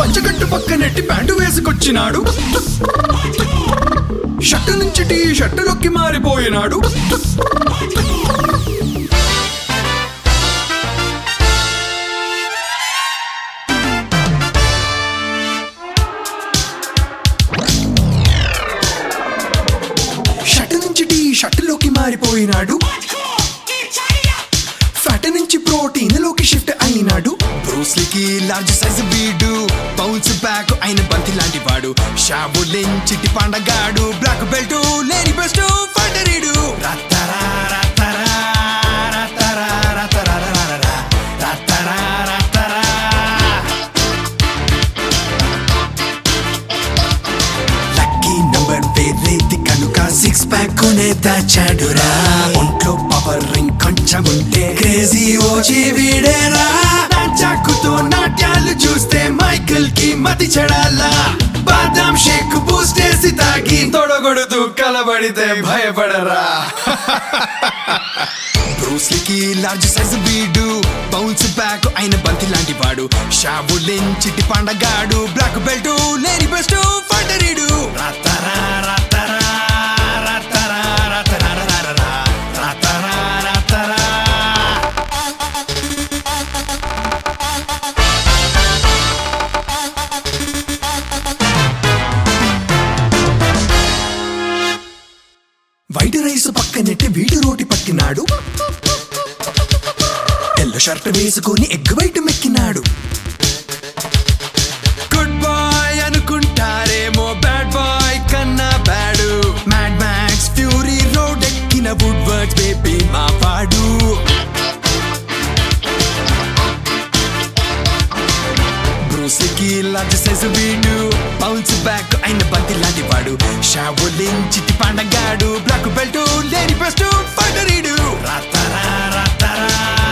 పంచకట్టు పక్క నెట్టి ప్యాంటు వేసుకొచ్చినాడు. షర్టు నుంచి టీ షర్టులోకి మారిపోయినాడు. షర్టు నుంచి టీ షర్టులోకి మారిపోయినాడు. ఫ్యాట్ నుంచి ప్రోటీన్ లోకి షిఫ్ట్ అయినాడు. బ్రూస్లీకి లార్జ్ సైజ్ వీడు, బౌన్స్ బ్యాక్ అయిన బంతి లాంటి వాడు. షాబులిన్ చిట్టి పండగాడు, బ్లాక్ బెల్ట్ లేని బెస్ట్ ఫైటరీడు. లక్కీ నంబర్ వేరేది కనుక సిక్స్ ప్యాక్ కొనే దాచాడురా. ఒంట్లో పవర్ రింగ్ కొంచెం ఉంటే క్రేజీ ఓజీ వీడేరా. చాకుతో నాట్యాలు చూస్తే మైకిల్ కి మతి చెడాలా. బాదాం షేక్ బూస్ట్ వేసి తాగి తొడగొడుతూ కలబడితే భయపడరా. బ్రూస్లీకి లార్జ్ సైజ్ వీడు, బౌన్స్ బ్యాక్ అయిన బంతి లాంటి వాడు. షాబులిన్ చిట్టి పండగాడు, బ్లాక్ బెల్ట్ లేని బెస్ట్ ఫైటరీడు. వైట్ రైస్ పక్కనెట్టి వీడు రోటి పట్టినాడు. తెల్ల షర్ట్ వేసుకొని ఎగ్ వైట్ మెక్కినాడు. గుడ్ బాయ్ అనుకుంటారేమో, బ్యాడ్ బాయ్ కన్నా bad. Mad Max Fury Road ఎక్కిన వుడ్ వర్డ్ బేబీ మా పాడు. బ్రూస్లీకి లార్జ్ సైజ్ వీడు, బౌన్స్ బ్యాక్ అయిన బంతి లాంటి వాడు. షాబులిన్ చిట్టి పండగాడు, బ్లాక్ బెల్ట్ లేని బెస్ట్ ఫైటరీడు.